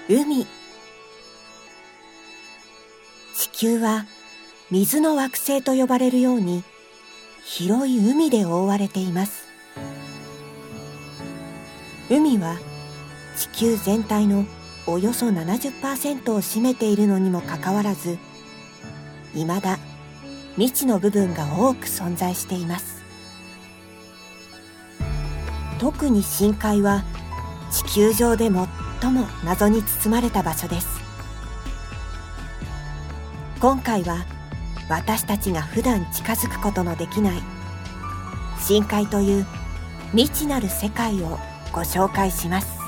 海。地球は水の惑星と呼ばれるように広い海で覆われています。海は地球全体のおよそ 70% を占めているのにもかかわらず、未だ未知の部分が多く存在しています。特に深海は地球上で最も謎に包まれた場所です。今回は私たちが普段近づくことのできない深海という未知なる世界をご紹介します。